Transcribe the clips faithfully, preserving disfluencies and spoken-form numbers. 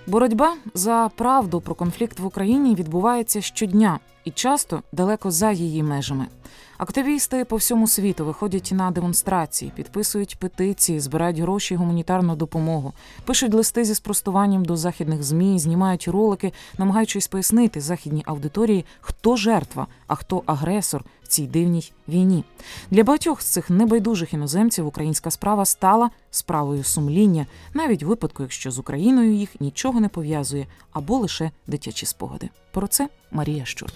Боротьба за правду про конфлікт в Україні відбувається щодня і часто далеко за її межами. Активісти по всьому світу виходять на демонстрації, підписують петиції, збирають гроші і гуманітарну допомогу, пишуть листи зі спростуванням до західних ЗМІ, знімають ролики, намагаючись пояснити західній аудиторії, хто жертва, а хто агресор в цій дивній війні. Для багатьох з цих небайдужих іноземців українська справа стала справою сумління, навіть у випадку, якщо з Україною їх нічого не пов'язує або лише дитячі спогади. Про це Марія Щур.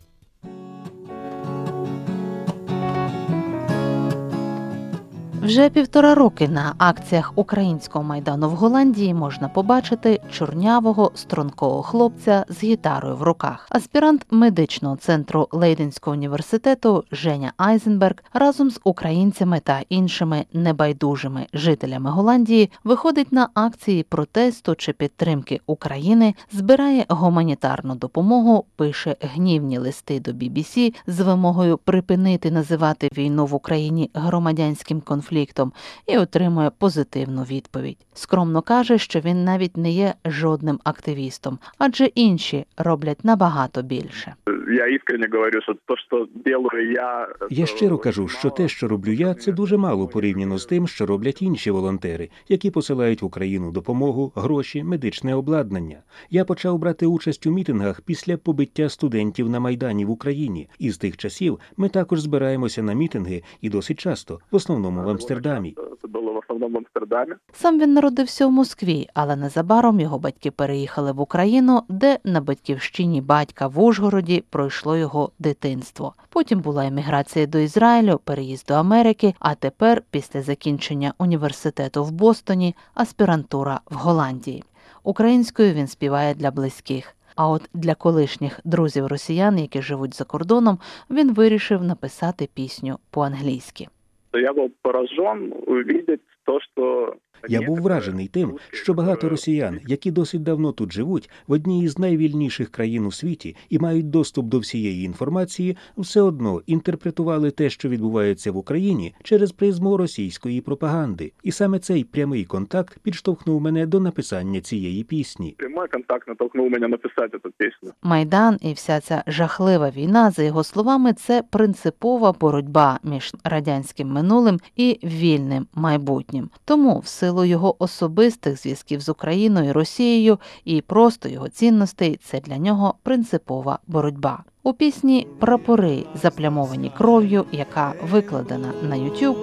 Вже півтора роки на акціях Українського Майдану в Голландії можна побачити чорнявого, стрункого хлопця з гітарою в руках. Аспірант медичного центру Лейденського університету Женя Айзенберг разом з українцями та іншими небайдужими жителями Голландії виходить на акції протесту чи підтримки України, збирає гуманітарну допомогу, пише гнівні листи до бі бі сі з вимогою припинити називати війну в Україні громадянським конфліктом і отримує позитивну відповідь. Скромно каже, що він навіть не є жодним активістом, адже інші роблять набагато більше. Я іскренне говорю, що те, що роблю я... Я щиро кажу, що те, що роблю я, це дуже мало порівняно з тим, що роблять інші волонтери, які посилають в Україну допомогу, гроші, медичне обладнання. Я почав брати участь у мітингах після побиття студентів на Майдані в Україні. І з тих часів ми також збираємося на мітинги і досить часто, в основному в Амстердамі. Це було в основному в Амстердамі. Сам він народився у Москві, але незабаром його батьки переїхали в Україну, де на батьківщині батька в Ужгороді пройшло його дитинство. Потім була еміграція до Ізраїлю, переїзд до Америки, а тепер, після закінчення університету в Бостоні, аспірантура в Голландії. Українською він співає для близьких. А от для колишніх друзів-росіян, які живуть за кордоном, він вирішив написати пісню по-англійськи. Я був поражен увидеть то, що... Я був вражений тим, що багато росіян, які досить давно тут живуть, в одній із найвільніших країн у світі і мають доступ до всієї інформації, все одно інтерпретували те, що відбувається в Україні, через призму російської пропаганди. І саме цей прямий контакт підштовхнув мене до написання цієї пісні. Прямий контакт натолкнув мене написати цю пісню. Майдан і вся ця жахлива війна, за його словами, це принципова боротьба між радянським минулим і вільним майбутнім. Тому в силу його особистих зв'язків з Україною і Росією і просто його цінностей, це для нього принципова боротьба. У пісні «Прапори, заплямовані кров'ю», яка викладена на YouTube,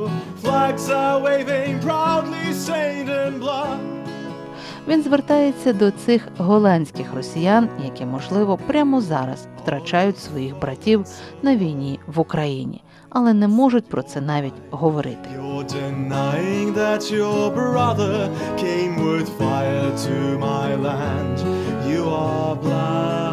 він звертається до цих голландських росіян, які, можливо, прямо зараз втрачають своїх братів на війні в Україні, але не можуть про це навіть говорити. You are blind.